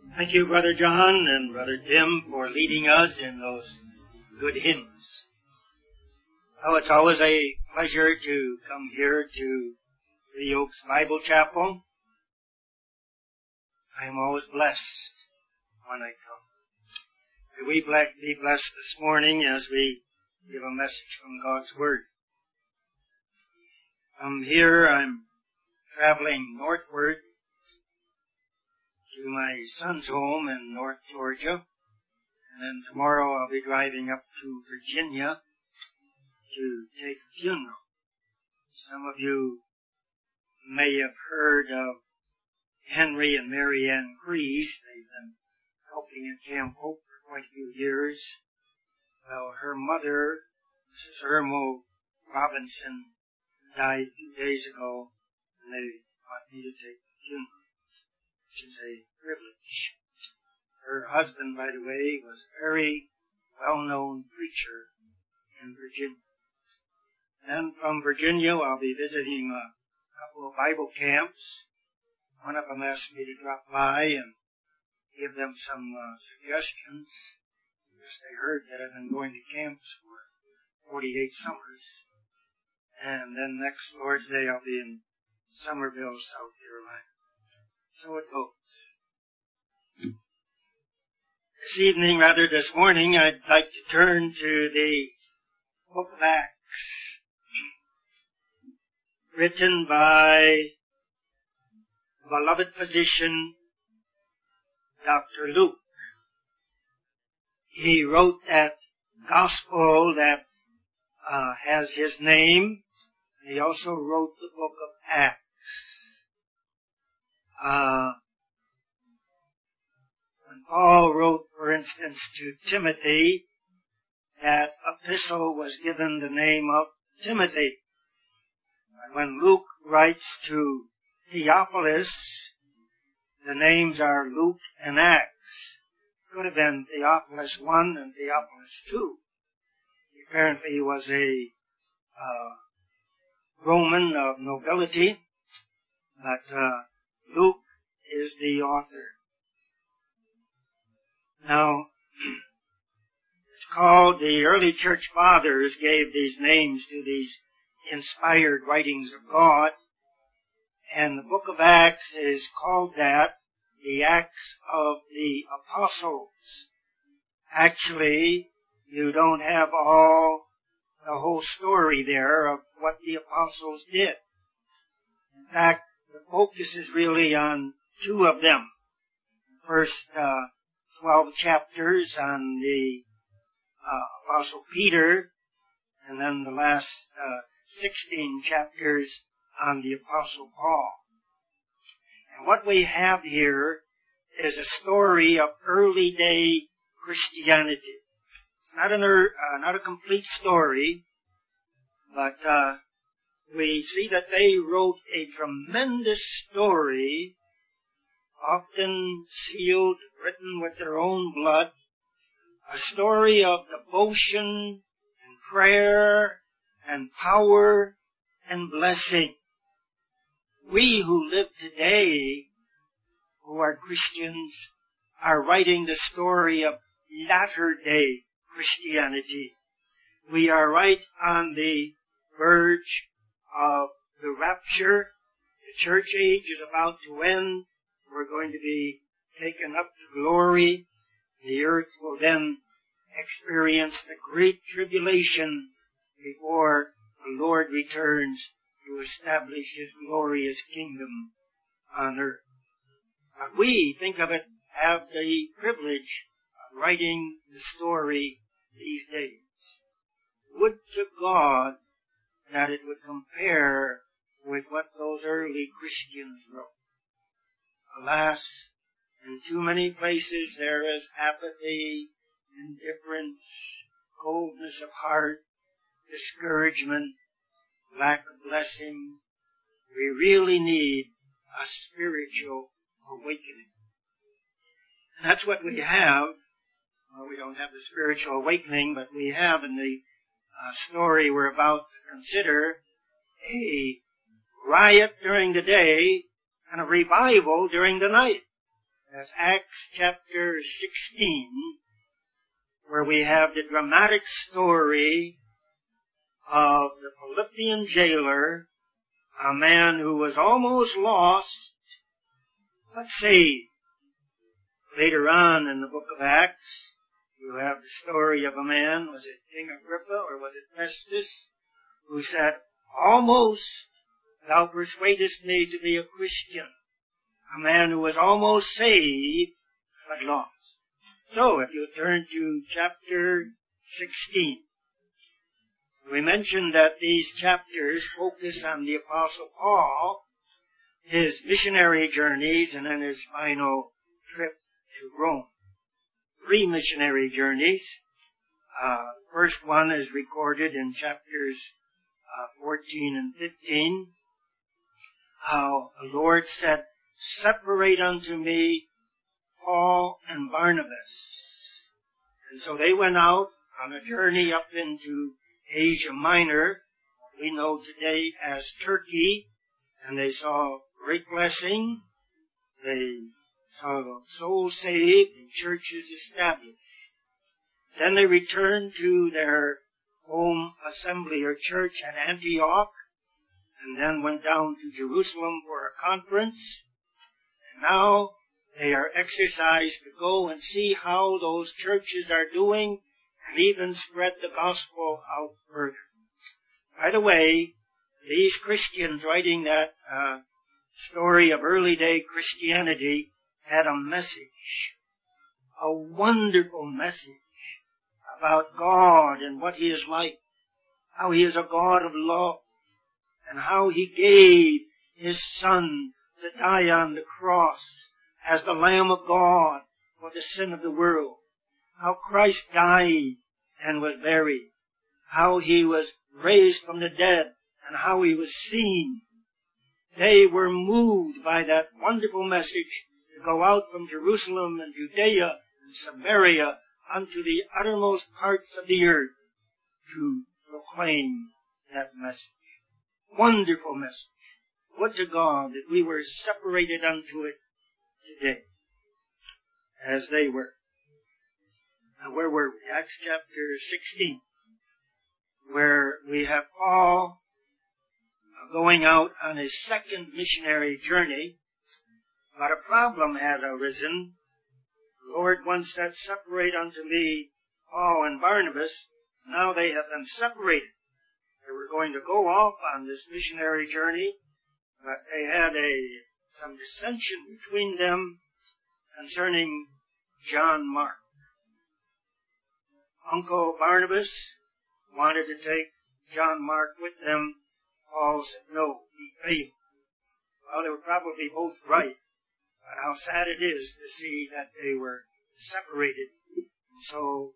Thank you, Brother John and Brother Tim, for leading us in those good hymns. Oh, it's always a pleasure to come here to the Oaks Bible Chapel. I am always blessed when I come. May we be blessed this morning as we give a message from God's Word. From here, I'm traveling northward to my son's home in North Georgia, and then tomorrow I'll be driving up to Virginia to take a funeral. Some of you may have heard of Henry and Mary Ann Crease. They've been helping at Camp Hope for quite a few years. Well, her mother, Mrs. Irmo Robinson, died a few days ago, and they want me to take the funeral, which is a privilege. Her husband, by the way, was a very well-known preacher in Virginia. And from Virginia, I'll be visiting a couple of Bible camps. One of them asked me to drop by and give them some suggestions, because they heard that I've been going to camps for 48 summers. And then next Lord's Day, I'll be in Summerville, South Carolina. So it goes. This evening, rather this morning, I'd like to turn to the Book of Acts, written by beloved physician Dr. Luke. He wrote that gospel that has his name. He also wrote the book of Acts. When Paul wrote, for instance, to Timothy, that epistle was given the name of Timothy. When Luke writes to Theophilus, the names are Luke and Acts. It could have been Theophilus I and Theophilus II. Apparently he was a Roman of nobility, but Luke is the author. Now, it's called, the early church fathers gave these names to these inspired writings of God, and the book of Acts is called that, the Acts of the Apostles. Actually, you don't have the whole story there of what the apostles did. In fact, the focus is really on two of them. The first 12 chapters on the Apostle Peter, and then the last 16 chapters on the Apostle Paul. And what we have here is a story of early day Christianity. It's not a complete story, but we see that they wrote a tremendous story, often sealed, written with their own blood, a story of devotion and prayer and power and blessing. We who live today, who are Christians, are writing the story of latter-day Christianity. We are right on the verge of the rapture. The church age is about to end. We're going to be taken up to glory. The earth will then experience the great tribulation before the Lord returns to establish His glorious kingdom on earth. But we, think of it, have the privilege of writing the story these days. Would to God that it would compare with what those early Christians wrote. Alas, in too many places there is apathy, indifference, coldness of heart, discouragement, lack of blessing. We really need a spiritual awakening. And that's what we have. Well, we don't have the spiritual awakening, but we have in the story we're about to consider a riot during the day and a revival during the night. as Acts chapter 16, where we have the dramatic story of the Philippian jailer, a man who was almost lost, but saved. Later on in the book of Acts, you have the story of a man, was it King Agrippa or was it Festus, who said, almost thou persuadest me to be a Christian. A man who was almost saved, but lost. So, if you turn to chapter 16, we mentioned that these chapters focus on the Apostle Paul, his missionary journeys, and then his final trip to Rome. 3 missionary journeys. The first one is recorded in chapters 14 and 15. How the Lord said, separate unto me Paul and Barnabas. And so they went out on a journey up into Asia Minor, what we know today as Turkey, and they saw great blessing. They saw souls saved and churches established. Then they returned to their home assembly or church at Antioch, and then went down to Jerusalem for a conference. And now they are exercised to go and see how those churches are doing and even spread the gospel out further. By the way, these Christians writing that story of early day Christianity had a message, a wonderful message about God and what He is like, how He is a God of love, and how He gave His Son to die on the cross as the Lamb of God for the sin of the world, how Christ died and was buried, how He was raised from the dead, and how He was seen. They were moved by that wonderful message to go out from Jerusalem and Judea and Samaria unto the uttermost parts of the earth to proclaim that message. Wonderful message. Would to God that we were separated unto it today, as they were. Now where were we? Acts chapter 16, where we have Paul going out on his second missionary journey, but a problem had arisen. The Lord once said, separate unto me Paul and Barnabas. Now they have been separated. They were going to go off on this missionary journey, but they had some dissension between them concerning John Mark. Uncle Barnabas wanted to take John Mark with them. Paul said no, he failed. Well, they were probably both right, but how sad it is to see that they were separated. And so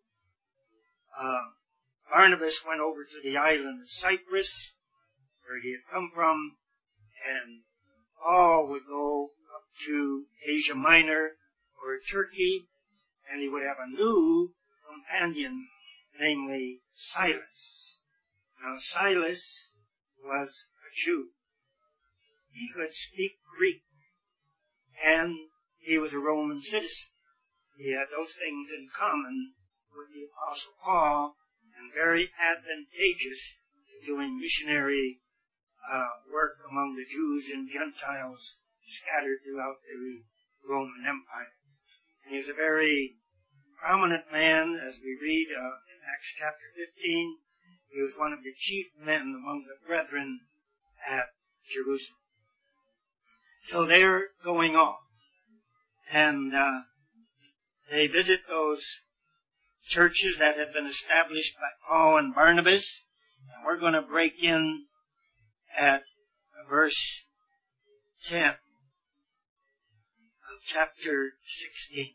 Barnabas went over to the island of Cyprus, where he had come from, and Paul would go up to Asia Minor or Turkey, and he would have a new companion, namely Silas. Now Silas was a Jew. He could speak Greek, and he was a Roman citizen. He had those things in common with the Apostle Paul, and very advantageous to doing missionary work among the Jews and Gentiles scattered throughout the Roman Empire. And he was a very prominent man, as we read in Acts chapter 15. He was one of the chief men among the brethren at Jerusalem. So they're going off, and they visit those churches that had been established by Paul and Barnabas, and we're going to break in at verse 10 of chapter 16.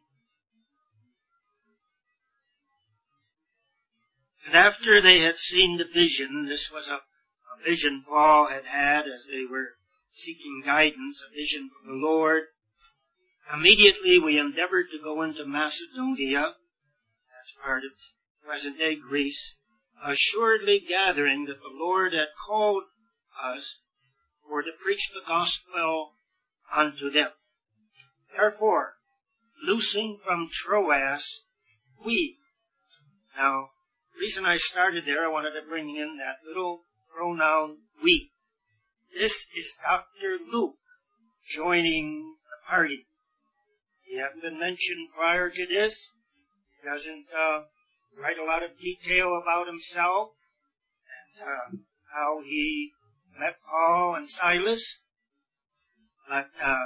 And after they had seen the vision, this was a vision Paul had had as they were seeking guidance, a vision from the Lord. Immediately we endeavored to go into Macedonia, as part of present-day Greece, assuredly gathering that the Lord had called us for to preach the gospel unto them. Therefore, loosing from Troas, we. Now, the reason I started there, I wanted to bring in that little pronoun, we. This is Dr. Luke joining the party. He hadn't been mentioned prior to this. He doesn't write a lot of detail about himself and how he met Paul and Silas, but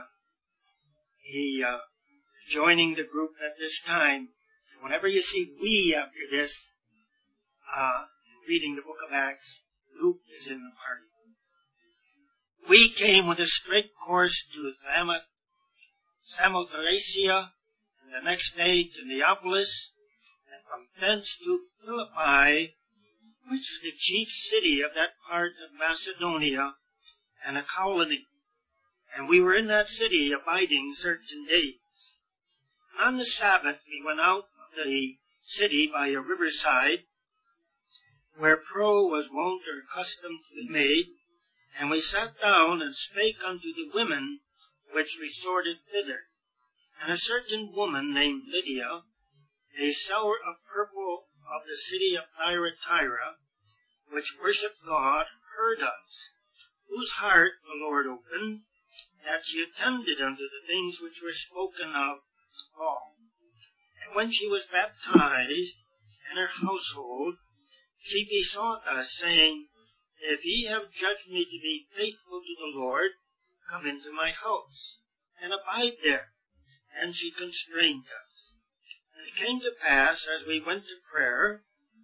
he joining the group at this time. So whenever you see we after this, reading the book of Acts, Luke is in the party. We came with a straight course to Samothracia, and the next day to Neapolis, and from thence to Philippi, which is the chief city of that part of Macedonia, and a colony. And we were in that city abiding certain days. On the Sabbath we went out of the city by a riverside, where pro was wont or accustomed to be made, and we sat down and spake unto the women which resorted thither. And a certain woman named Lydia, a seller of purple of the city of Thyatira, which worshipped God, heard us, whose heart the Lord opened, that she attended unto the things which were spoken of Paul. And when she was baptized, and her household, she besought us, saying, If ye have judged me to be faithful to the Lord, come into my house, and abide there. And she constrained us. And it came to pass, as we went to prayer,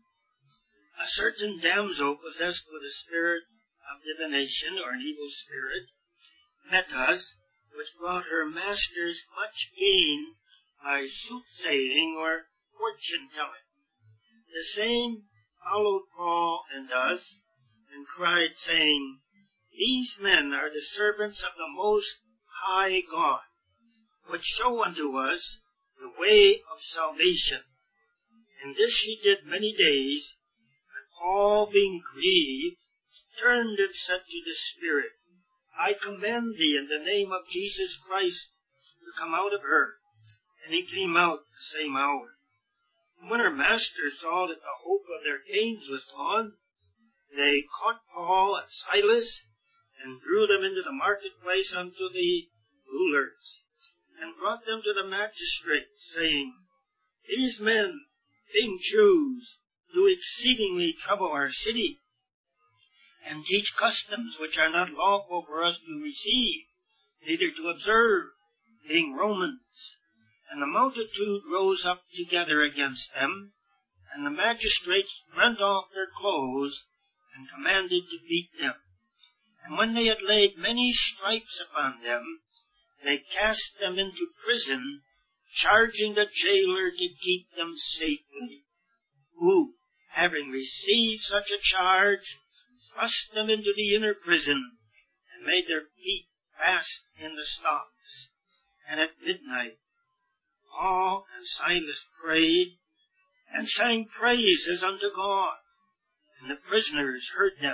a certain damsel possessed with a spirit of divination, or an evil spirit, met us, which brought her masters much gain by soothsaying or fortune-telling. The same followed Paul and us, and cried, saying, These men are the servants of the Most High God, which show unto us the way of salvation. And this she did many days, but Paul, being grieved, turned and said to the Spirit, I command thee in the name of Jesus Christ to come out of her. And he came out the same hour. And when her masters saw that the hope of their gains was gone, they caught Paul and Silas, and drew them into the marketplace unto the rulers, and brought them to the magistrates, saying, These men, being Jews, do exceedingly trouble our city, and teach customs which are not lawful for us to receive, neither to observe, being Romans. And the multitude rose up together against them, and the magistrates rent off their clothes, and commanded to beat them. And when they had laid many stripes upon them, they cast them into prison, charging the jailer to keep them safely, who, having received such a charge, thrust them into the inner prison, and made their feet fast in the stocks. And at midnight, Paul and Silas prayed, and sang praises unto God, and the prisoners heard them.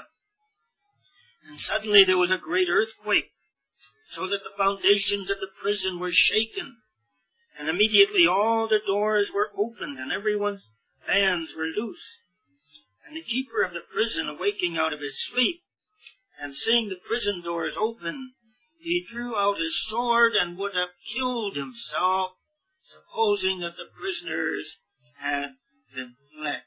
And suddenly there was a great earthquake, so that the foundations of the prison were shaken, and immediately all the doors were opened, and everyone's bands were loose. And the keeper of the prison, awaking out of his sleep, and seeing the prison doors open, he drew out his sword and would have killed himself, supposing that the prisoners had been fled.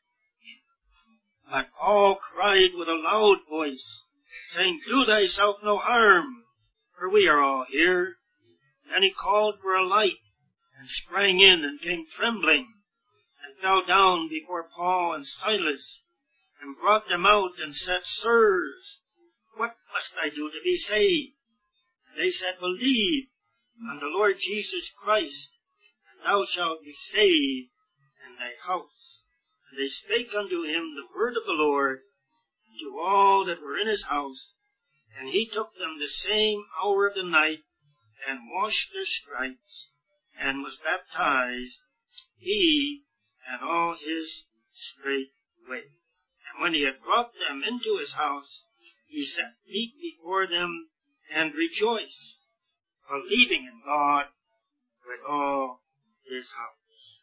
But Paul cried with a loud voice, saying, Do thyself no harm, for we are all here. Then he called for a light, and sprang in, and came trembling, and fell down before Paul and Silas, and brought them out, and said, Sirs, what must I do to be saved? And they said, Believe on the Lord Jesus Christ, and thou shalt be saved in thy house. And they spake unto him the word of the Lord to all that were in his house. And he took them the same hour of the night, and washed their stripes, and was baptized, he and all his straightway. And when he had brought them into his house, he set meat before them, and rejoiced, believing in God with all his house.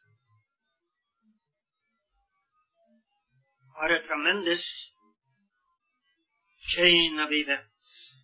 What a tremendous chain of events.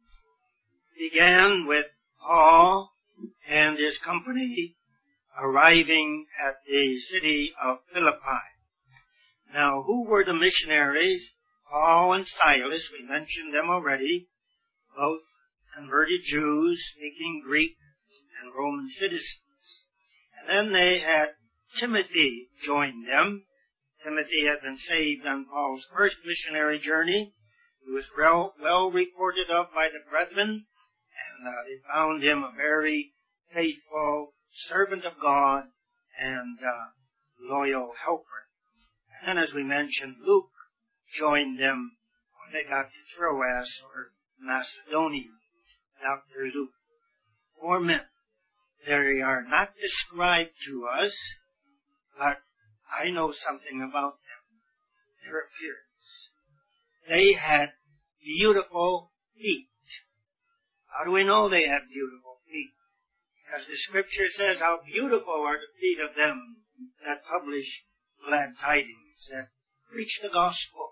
Began with Paul and his company arriving at the city of Philippi. Now, who were the missionaries? Paul and Silas, we mentioned them already, both converted Jews speaking Greek and Roman citizens. And then they had Timothy join them. Timothy had been saved on Paul's first missionary journey. He was well reported of by the brethren, and they found him a very faithful servant of God and loyal helper. And as we mentioned, Luke joined them when they got to Troas or Macedonia. Dr. Luke. 4 men. They are not described to us, but I know something about them. Their appearance. They had beautiful feet. How do we know they had beautiful feet? Because the scripture says how beautiful are the feet of them that publish glad tidings, that preach the gospel.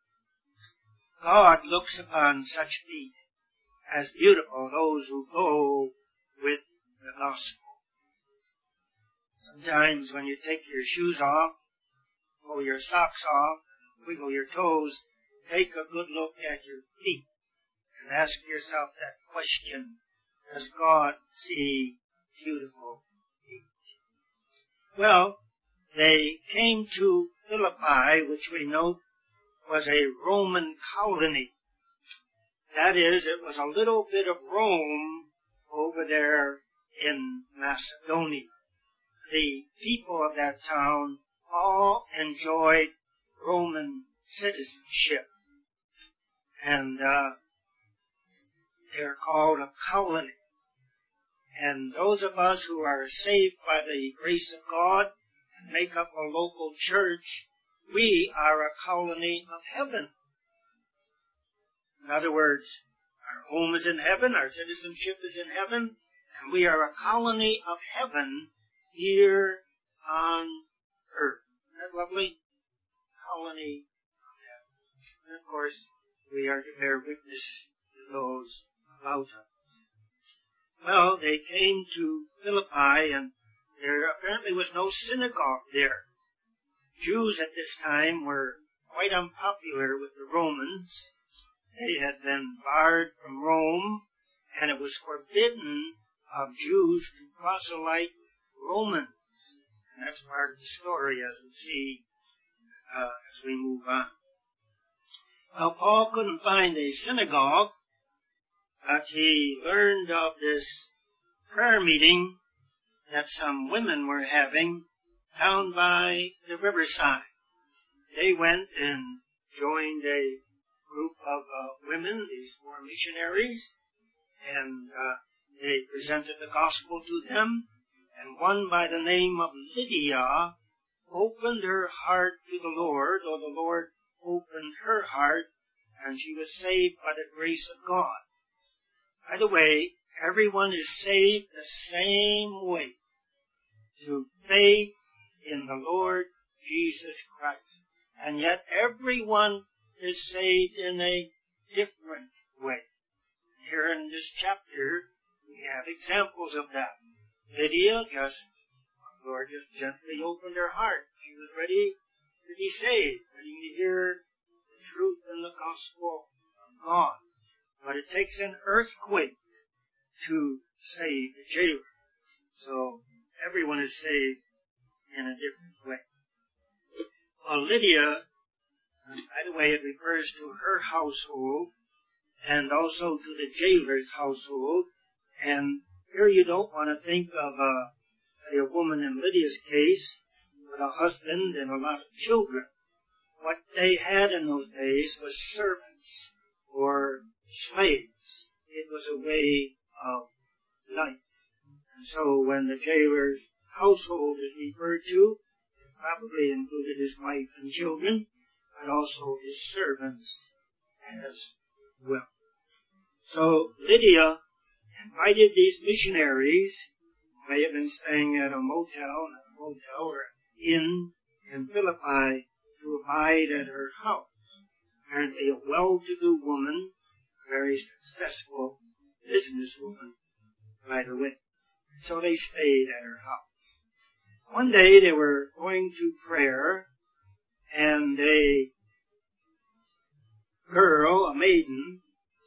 God looks upon such feet as beautiful, those who go with the gospel. Sometimes when you take your shoes off, pull your socks off, wiggle your toes, take a good look at your feet and ask yourself that question, does God see beautiful feet? Well, they came to Philippi, which we note was a Roman colony. That is, it was a little bit of Rome over there in Macedonia. The people of that town all enjoyed Roman citizenship. And they're called a colony. And those of us who are saved by the grace of God and make up a local church, we are a colony of heaven. In other words, our home is in heaven, our citizenship is in heaven, and we are a colony of heaven here on earth. Isn't that lovely? Colony of heaven. And of course, we are to bear witness to those about us. Well, they came to Philippi, and there apparently was no synagogue there. Jews at this time were quite unpopular with the Romans. They had been barred from Rome, and it was forbidden of Jews to proselyte Romans. And that's part of the story as we see as we move on. Well, Paul couldn't find a synagogue, but he learned of this prayer meeting that some women were having down by the riverside. They went and joined a group of women, these 4 missionaries, and they presented the gospel to them, and one by the name of Lydia opened her heart to the Lord, or the Lord opened her heart, and she was saved by the grace of God. By the way, everyone is saved the same way, through faith in the Lord Jesus Christ. And yet everyone is saved in a different way. Here in this chapter, we have examples of that. Lydia the Lord just gently opened her heart. She was ready to be saved, ready to hear the truth and the gospel of God. But it takes an earthquake to save the jailer. So everyone is saved in a different way. Well, Lydia, by the way, it refers to her household and also to the jailer's household. And here you don't want to think of a woman in Lydia's case with a husband and a lot of children. What they had in those days was servants or slaves. It was a way of life. And so when the jailer's household is referred to, it probably included his wife and children, but also his servants as well. So Lydia invited these missionaries may have been staying at a motel, or inn in Philippi to abide at her house. Apparently a well-to-do woman, very successful businesswoman, by the way. So they stayed at her house. One day they were going to prayer, and a girl, a maiden,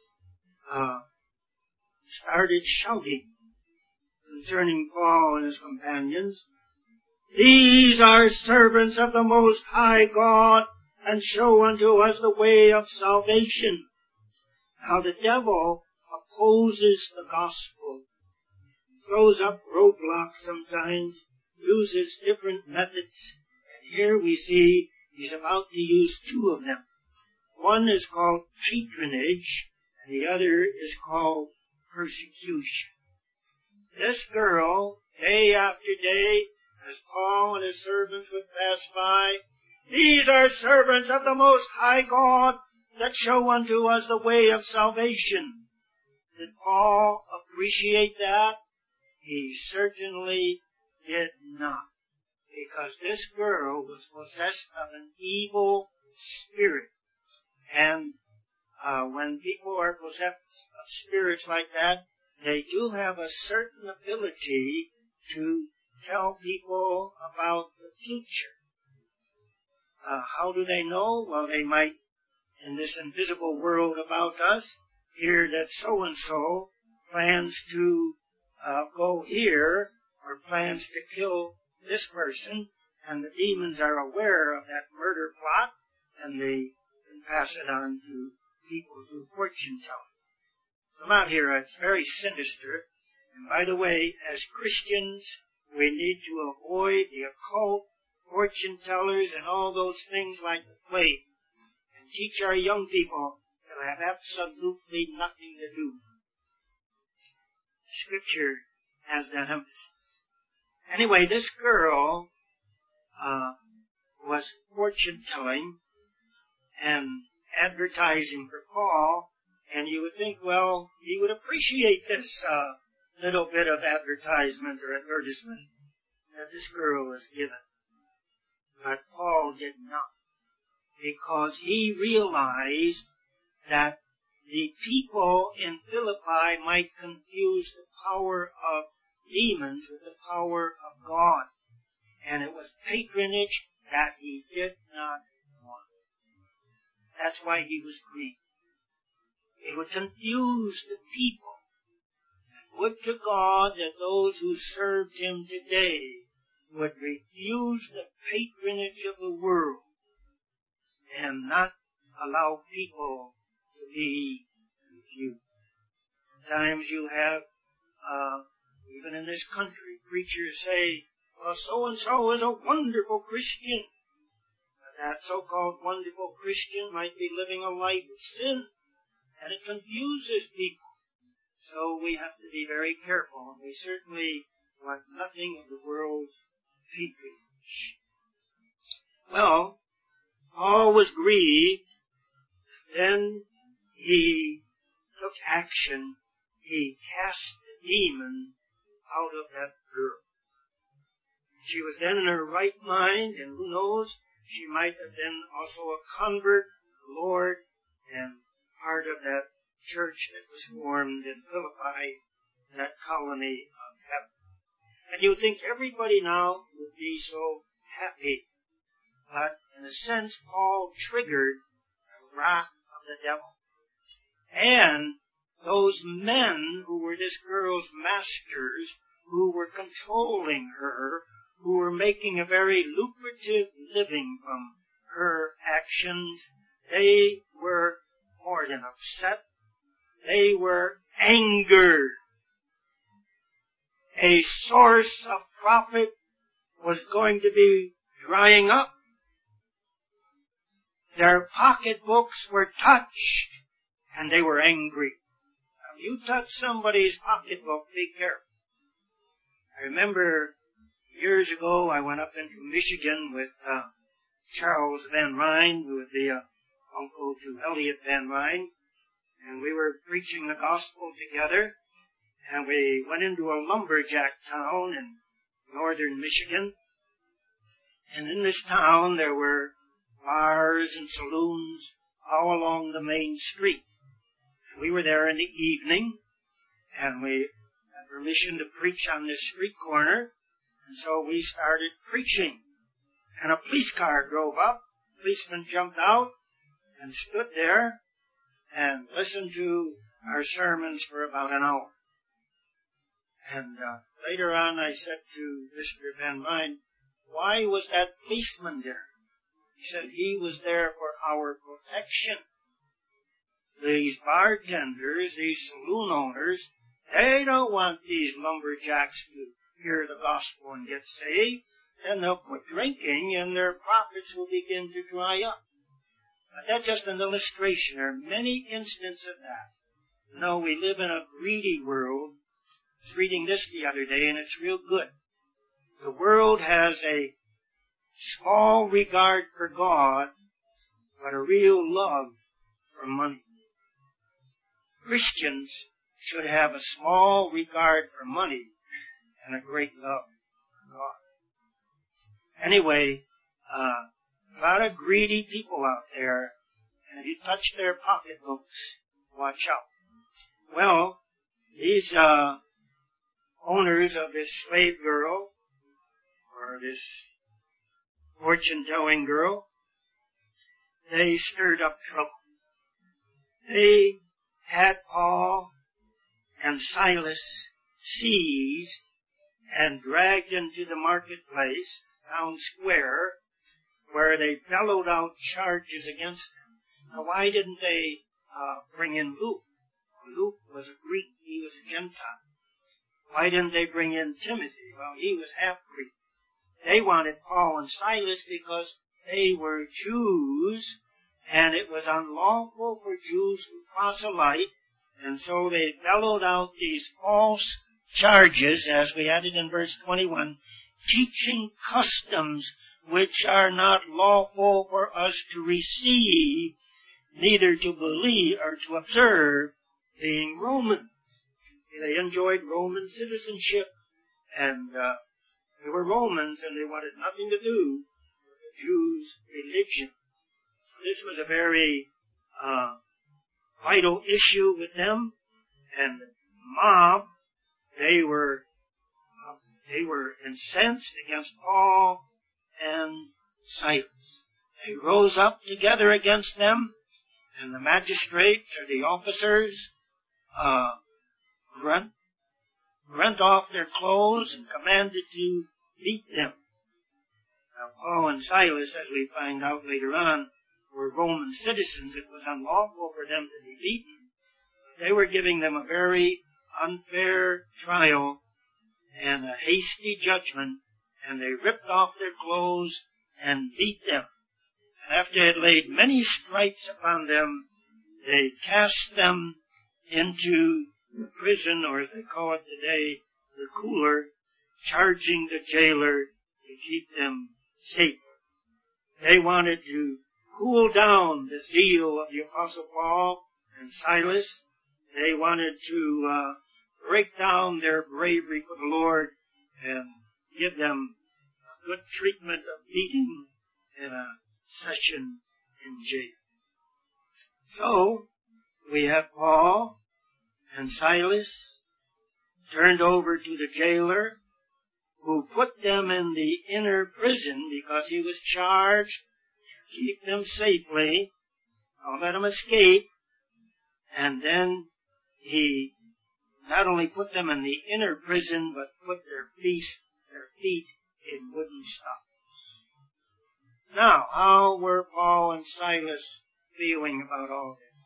started shouting concerning Paul and his companions. These are servants of the Most High God, and show unto us the way of salvation. Now the devil opposes the gospel, throws up roadblocks sometimes, uses different methods, and here we see he's about to use two of them. One is called patronage, and the other is called persecution. This girl, day after day, as Paul and his servants would pass by, these are servants of the Most High God that show unto us the way of salvation. Did Paul appreciate that? He certainly did not, because this girl was possessed of an evil spirit. And when people are possessed of spirits like that, they do have a certain ability to tell people about the future. How do they know? Well, they might, in this invisible world about us, hear that so-and-so plans to go here, or plans to kill this person, and the demons are aware of that murder plot, and they can pass it on to people through fortune telling. So out here, it's very sinister. And by the way, as Christians, we need to avoid the occult, fortune tellers, and all those things like the plague, and teach our young people that have absolutely nothing to do. Scripture has that emphasis. Anyway, this girl was fortune telling and advertising for Paul, and you would think, well, he would appreciate this little bit of advertisement or advertisement that this girl was given. But Paul did not, because he realized that the people in Philippi might confuse the power of demons with the power of God. And it was patronage that he did not want. That's why he was grieved. It would confuse the people. Would to God that those who served him today would refuse the patronage of the world and not allow people to be confused. Sometimes you have, even in this country, preachers say, well, so-and-so is a wonderful Christian. But that so-called wonderful Christian might be living a life of sin, and it confuses people. So we have to be very careful, and we certainly want nothing of the world's patronage. Well, Paul was grieved. Then he took action. He cast the demon out of that girl. She was then in her right mind, and who knows, she might have been also a convert to the Lord and part of that church that was formed in Philippi, that colony of heaven. And you would think everybody now would be so happy. But in a sense, Paul triggered the wrath of the devil. And those men who were this girl's masters, who were controlling her, who were making a very lucrative living from her actions, they were more than upset. They were angered. A source of profit was going to be drying up. Their pocketbooks were touched, and they were angry. Now, if you touch somebody's pocketbook, be careful. I remember years ago I went up into Michigan with Charles Van Ryn, who was the uncle to Elliot Van Ryn, and we were preaching the gospel together. and we went into a lumberjack town in northern Michigan. And in this town there were bars and saloons all along the main street. We were there in the evening, and we had permission to preach on this street corner, and so we started preaching. And a police car drove up. The policeman jumped out and stood there and listened to our sermons for about an hour. And later on I said to Mr. Van Mine, why was that policeman there? He said he was there for our protection. These bartenders, these saloon owners, they don't want these lumberjacks to hear the gospel and get saved. Then they'll quit drinking and their profits will begin to dry up. But that's just an illustration. There are many instances of that. You know, we live in a greedy world. I was reading this the other day, and it's real good. The world has a small regard for God, but a real love for money. Christians should have a small regard for money and a great love for God. Anyway, a lot of greedy people out there, and if you touch their pocketbooks, watch out. Well, these owners of this slave girl, or this fortune-telling girl, they stirred up trouble. They had Paul and Silas seized and dragged into the marketplace, town square, where they bellowed out charges against them. Now, why didn't they bring in Luke? Luke was a Greek. He was a Gentile. Why didn't they bring in Timothy? Well, he was half-Greek. They wanted Paul and Silas because they were Jews, and it was unlawful for Jews to proselyte, and so they bellowed out these false charges, as we added in verse 21, teaching customs which are not lawful for us to receive, neither to believe or to observe, being Romans. They enjoyed Roman citizenship, and they were Romans, and they wanted nothing to do with the Jews' religion. This was a very vital issue with them, and the mob, they were incensed against Paul and Silas. They rose up together against them, and the magistrates or the officers rent off their clothes and commanded to beat them. Now, Paul and Silas, as we find out later on, were Roman citizens. It was unlawful for them to be beaten. They were giving them a very unfair trial and a hasty judgment, and they ripped off their clothes and beat them. And after they had laid many stripes upon them, they cast them into the prison, or as they call it today, the cooler, charging the jailer to keep them safe. They wanted to cool down the zeal of the Apostle Paul and Silas. They wanted to break down their bravery for the Lord and give them a good treatment of beating and a session in jail. So, we have Paul and Silas turned over to the jailer, who put them in the inner prison because he was charged to keep them safely, don't let them escape, and then he not only put them in the inner prison, but put their feet in wooden stocks. Now, how were Paul and Silas feeling about all this?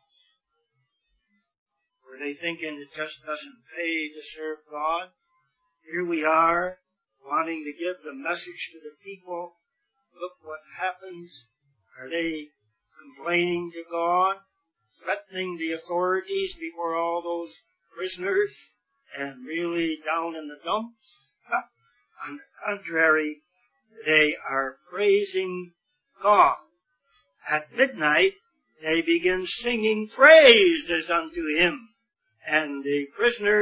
Were they thinking it just doesn't pay to serve God? Here we are, wanting to give the message to the people. Look what happens. Are they complaining to God, threatening the authorities before all those prisoners, and really down in the dumps? On the contrary, they are praising God. At midnight, they begin singing praises unto Him, and the prisoners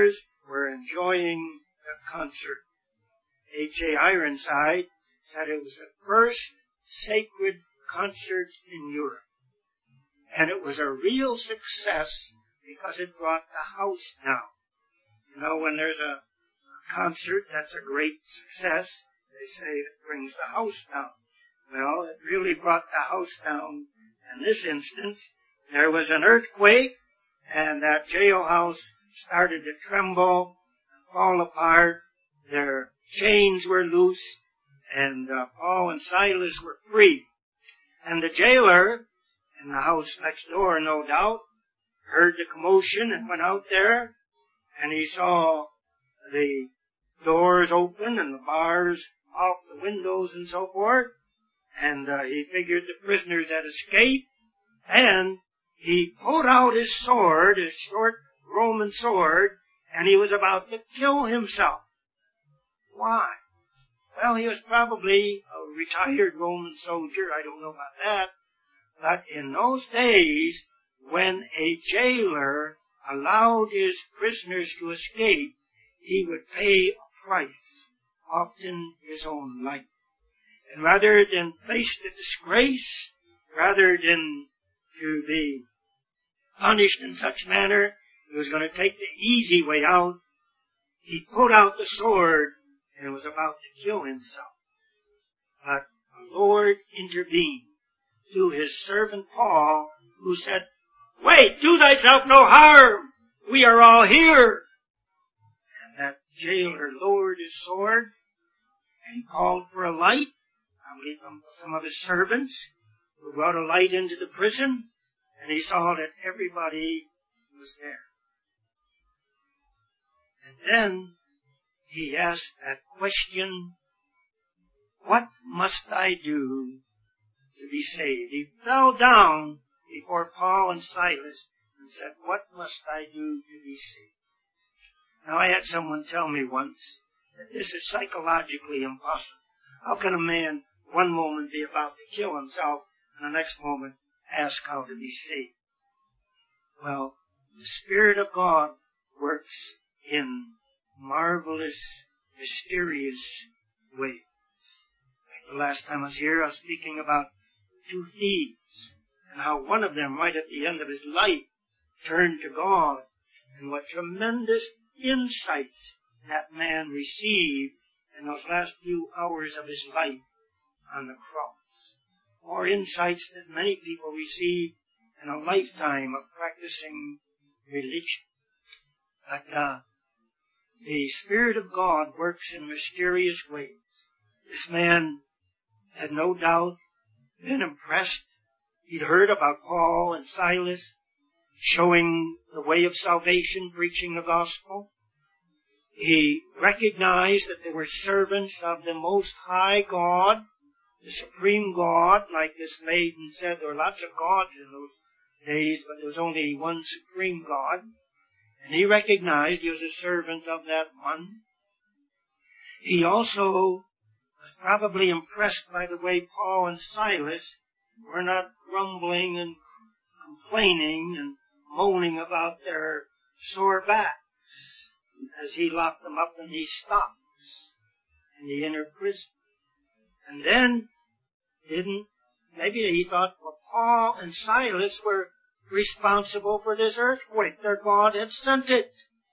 were enjoying the concert. H.A. Ironside said it was the first sacred concert in Europe. And it was a real success because it brought the house down. You know, when there's a concert that's a great success, they say it brings the house down. Well, it really brought the house down. In this instance, there was an earthquake, and that jailhouse started to tremble and fall apart. Their chains were loose, and Paul and Silas were free. And the jailer, in the house next door, no doubt, heard the commotion and went out there, and he saw the doors open and the bars off the windows and so forth, and he figured the prisoners had escaped, and he pulled out his sword, his short Roman sword, and he was about to kill himself. Why? Well, he was probably a retired Roman soldier, I don't know about that, but in those days, when a jailer allowed his prisoners to escape, he would pay a price, often his own life. And rather than face the disgrace, rather than to be punished in such manner, he was going to take the easy way out. He pulled out the sword and was about to kill himself. But the Lord intervened through his servant Paul, who said, "Wait, do thyself no harm. We are all here." And that jailer lowered his sword, and he called for a light, probably from some of his servants, who brought a light into the prison, and he saw that everybody was there. And then he asked that question, "What must I do to be saved?" He fell down before Paul and Silas and said, "What must I do to be saved?" Now, I had someone tell me once that this is psychologically impossible. How can a man one moment be about to kill himself and the next moment ask how to be saved? Well, the Spirit of God works in marvelous, mysterious ways. Like the last time I was here, I was speaking about two thieves and how one of them, right at the end of his life, turned to God, and what tremendous insights that man received in those last few hours of his life on the cross. More insights than many people receive in a lifetime of practicing religion. But the Spirit of God works in mysterious ways. This man had no doubt been impressed. He'd heard about Paul and Silas showing the way of salvation, preaching the gospel. He recognized that they were servants of the Most High God, the Supreme God. Like this maiden said, there were lots of gods in those days, but there was only one Supreme God. And he recognized he was a servant of that one. He also was probably impressed by the way Paul and Silas were not grumbling and complaining and moaning about their sore backs as he locked them up in these stocks in the inner prison. And then maybe he thought, well, Paul and Silas were responsible for this earthquake. Their God had sent it.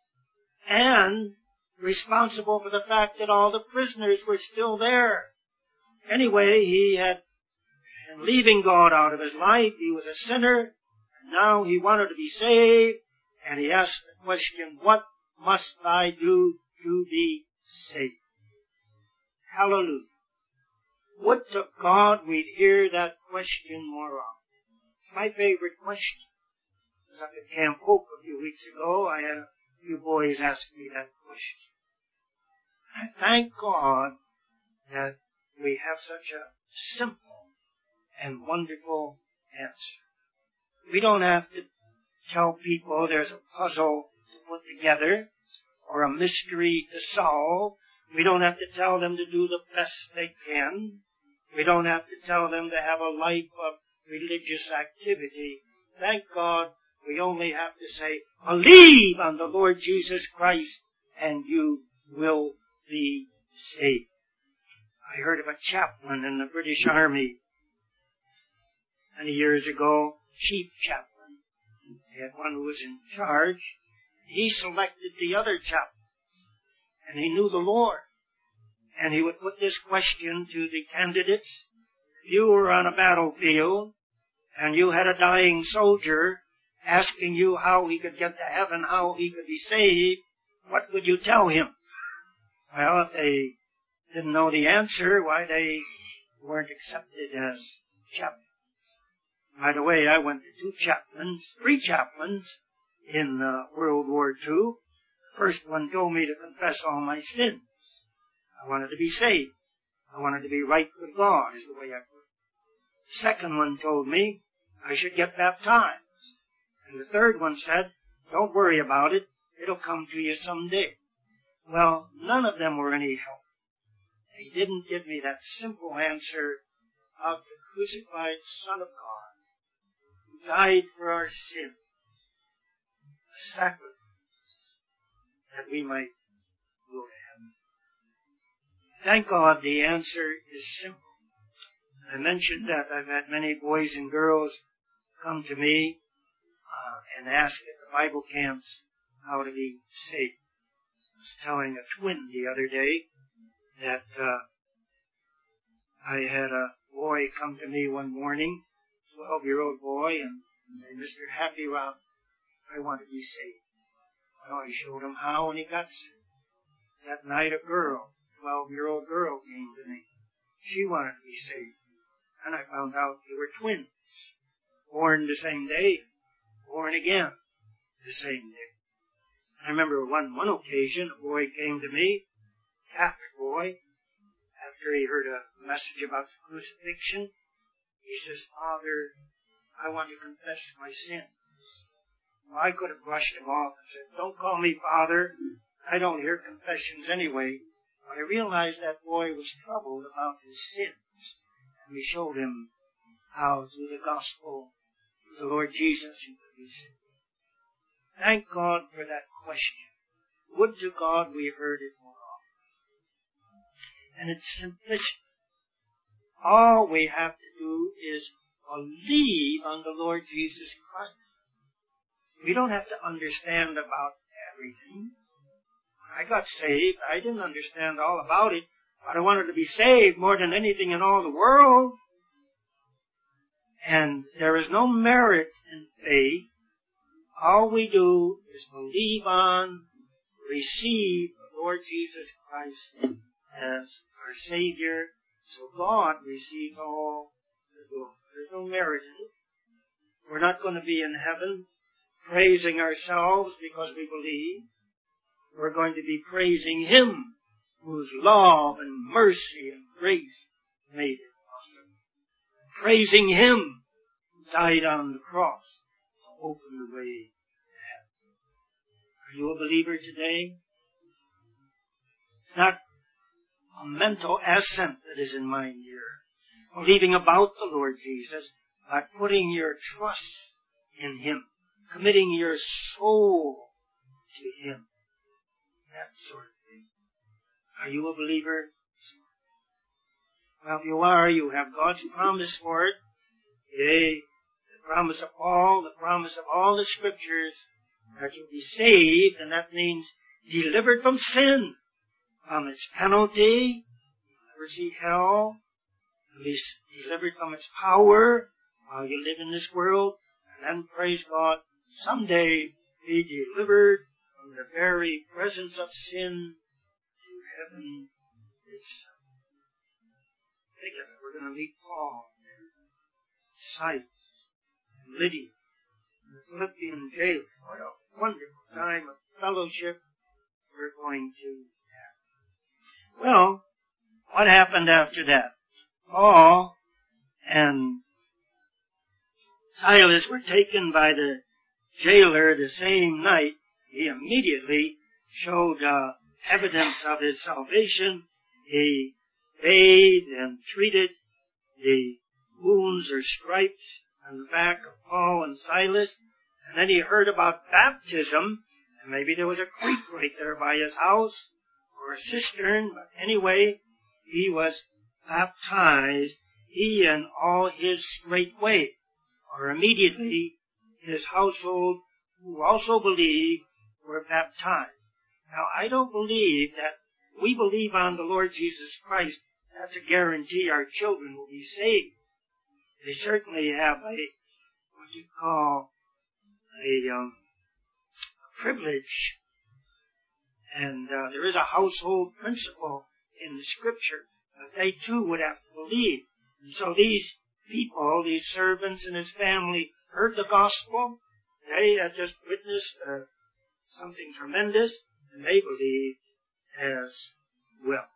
And responsible for the fact that all the prisoners were still there. Anyway, he had been leaving God out of his life. He was a sinner. And now he wanted to be saved. And he asked the question, what must I do to be saved? Hallelujah. Would to God we'd hear that question more often. It's my favorite question. I was up at Camp Hope a few weeks ago. I had a few boys ask me that question. I thank God that we have such a simple and wonderful answer. We don't have to tell people there's a puzzle to put together or a mystery to solve. We don't have to tell them to do the best they can. We don't have to tell them to have a life of religious activity. Thank God, we only have to say, believe on the Lord Jesus Christ and you will be saved. I heard of a chaplain in the British Army many years ago, chief chaplain. They had one who was in charge. He selected the other chaplain, and he knew the Lord. And he would put this question to the candidates: if you were on a battlefield and you had a dying soldier asking you how he could get to heaven, how he could be saved, what would you tell him? Well, if they didn't know the answer, why, they weren't accepted as chaplains. By the way, I went to three chaplains in World War II. First one told me to confess all my sins. I wanted to be saved. I wanted to be right with God, is the way I put it. The second one told me I should get baptized. And the third one said, don't worry about it. It'll come to you someday. Well, none of them were any help. They didn't give me that simple answer of the crucified Son of God who died for our sins, a sacrifice that we might go to heaven. Thank God the answer is simple. I mentioned that I've had many boys and girls come to me and ask at the Bible camps how to be saved. I was telling a twin the other day that I had a boy come to me one morning, 12-year-old boy, and say, Mr. Happy Rob, I want to be saved. Well, I showed him how, and he got saved. That night a girl, 12-year-old girl, came to me. She wanted to be saved. And I found out they were twins, born the same day, born again the same day. I remember one occasion, a boy came to me, Catholic boy, after he heard a message about the crucifixion. He says, Father, I want to confess my sins. Well, I could have brushed him off and said, don't call me Father. I don't hear confessions anyway. But I realized that boy was troubled about his sins. And we showed him how through the gospel, through the Lord Jesus, he could be saved. Thank God for that question. Would to God we heard it more often. And it's simplicity. All we have to do is believe on the Lord Jesus Christ. We don't have to understand about everything. When I got saved, I didn't understand all about it, but I wanted to be saved more than anything in all the world. And there is no merit in faith. All we do is believe on, receive the Lord Jesus Christ as our Savior, so God receives all the glory. There's no merit in it. We're not going to be in heaven praising ourselves because we believe. We're going to be praising Him whose love and mercy and grace made it possible. Praising Him who died on the cross to open the way to heaven. Are you a believer today? It's not a mental assent that is in mind here, believing about the Lord Jesus, but putting your trust in Him, committing your soul to Him, that sort of thing. Are you a believer? Well, if you are, you have God's promise for it. Yea, the promise of Paul, the promise of all the Scriptures, that you'll be saved, and that means delivered from sin, from its penalty, never see hell, and be delivered from its power while you live in this world, and then, praise God, someday be delivered from the very presence of sin to heaven itself. Think of it, we're going to meet Paul, Silas, and Lydia, and the Philippian jailer. What a wonderful time of fellowship we're going to have. Well, what happened after that? Paul and Silas were taken by the jailer the same night. He immediately showed evidence of his salvation. He bathed and treated the wounds or stripes on the back of Paul and Silas. And then he heard about baptism, And maybe there was a creek right there by his house, or a cistern, but anyway, he was baptized, he and all his straightway, or immediately his household, who also believed, were baptized. Now, I don't believe that we believe on the Lord Jesus Christ. That's a guarantee our children will be saved. They certainly have what you call a privilege. And there is a household principle in the Scripture that they too would have to believe. And so these people, these servants and his family, heard the gospel. They had just witnessed something tremendous, and they believed as well.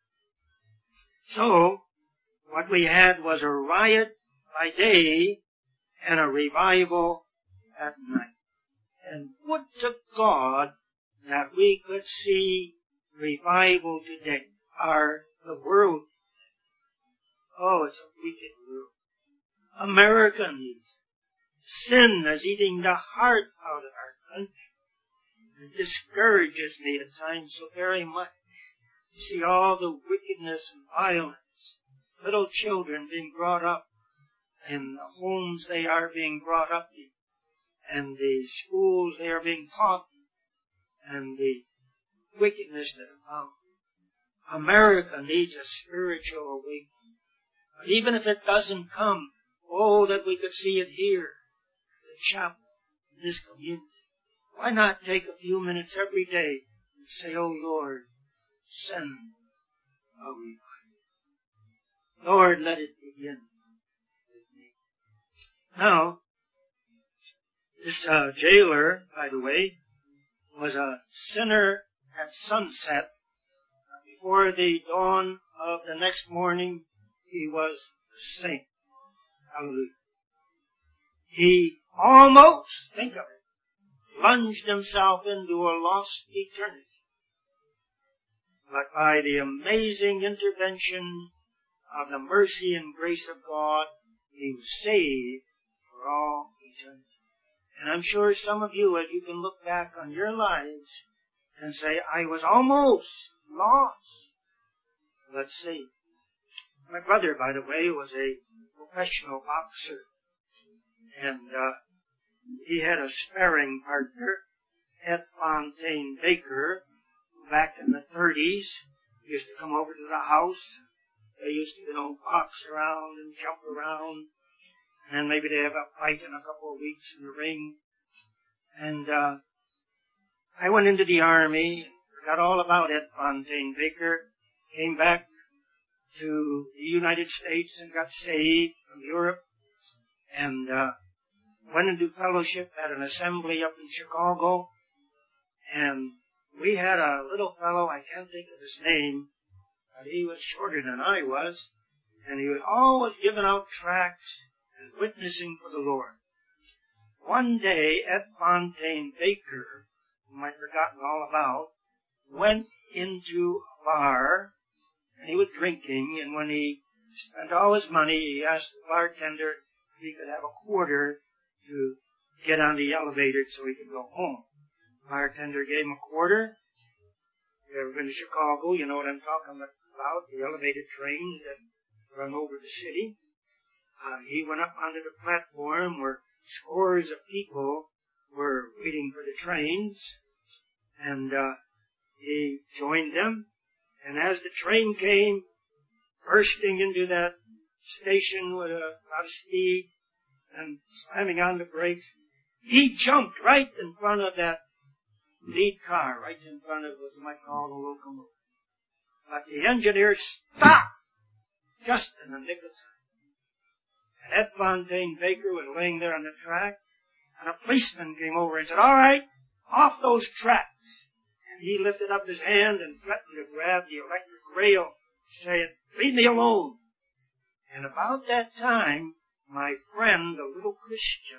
So, what we had was a riot by day and a revival at night. And would to God that we could see revival today. The world, it's a wicked world. America needs it. Sin is eating the heart out of our country. It discourages me at times so very much to see all the wickedness and violence. Little children being brought up in the homes they are being brought up in, and the schools they are being taught in, and the wickedness that abounds. America needs a spiritual awakening. But even if it doesn't come, that we could see it here, the chapel, in this community. Why not take a few minutes every day and say, "Oh Lord, send a revival. Lord, let it begin with me." Now, this jailer, by the way, was a sinner at sunset. Before the dawn of the next morning, he was a saint. Hallelujah. He almost, think of it, plunged himself into a lost eternity. But by the amazing intervention of the mercy and grace of God, he was saved for all eternity. And I'm sure some of you, as you can look back on your lives, can say, "I was almost lost, but saved." My brother, by the way, was a professional boxer. And he had a sparring partner, Ed Fontaine Baker, back in the 30s. He used to come over to the house. They used to, box around and jump around. And maybe they'd have a fight in a couple of weeks in the ring. And I went into the Army, forgot all about Ed Fontaine Baker, came back to the United States and got saved from Europe, and went into fellowship at an assembly up in Chicago. And we had a little fellow, I can't think of his name, but he was shorter than I was, and he was always giving out tracts and witnessing for the Lord. One day, Ed Fontaine Baker, whom I'd forgotten all about, went into a bar, and he was drinking, and when he spent all his money, he asked the bartender if he could have a quarter to get on the elevator so he could go home. The bartender gave him a quarter. If you've ever been to Chicago, you know what I'm talking about, the elevated trains that run over the city. He went up onto the platform where scores of people were waiting for the trains, and he joined them. And as the train came, bursting into that station with a lot of speed and slamming on the brakes, he jumped right in front of that lead car, right in front of what you might call the locomotive. But the engineer stopped just in the nick of time. And Ed Fontaine Baker was laying there on the track, and a policeman came over and said, "All right, off those tracks." And he lifted up his hand and threatened to grab the electric rail, saying, "Leave me alone." And about that time, my friend, the little Christian,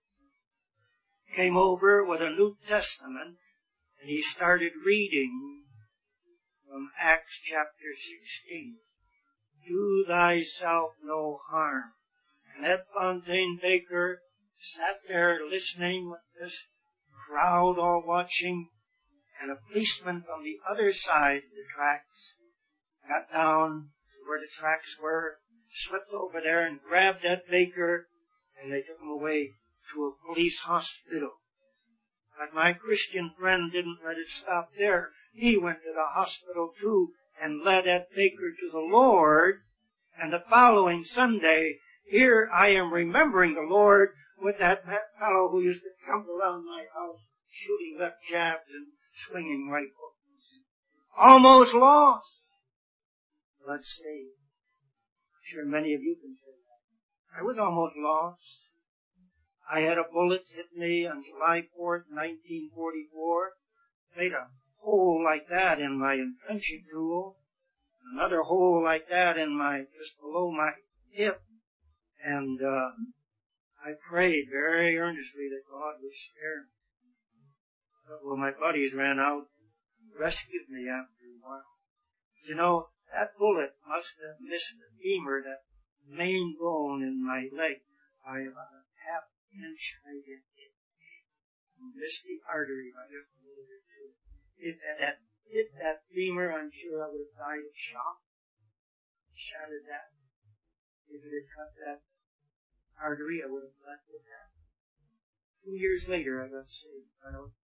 came over with a New Testament, and he started reading from Acts chapter 16. "Do thyself no harm." And Ed Fontaine Baker sat there listening with this crowd all watching, and a policeman from the other side of the tracks got down to where the tracks were, slipped over there and grabbed that baker, and they took him away to a police hospital. But my Christian friend didn't let it stop there. He went to the hospital too and led that baker to the Lord. And the following Sunday, here I am remembering the Lord with that fellow who used to come around my house shooting left jabs and swinging right hooks. Almost lost, but saved. I'm sure many of you can say that. I was almost lost. I had a bullet hit me on July 4th, 1944. Made a hole like that in my entrenching tool. Another hole like that just below my hip. And I prayed very earnestly that God would spare me. But well, my buddies ran out and rescued me after a while. You know, that bullet must have missed the femur, that main bone in my leg, by about a half inch right in it. And missed the artery by just a little bit too. If it had hit that femur, I'm sure I would have died of shock. Shattered that. If it had cut that artery, I would have left with that. 2 years later, I got saved.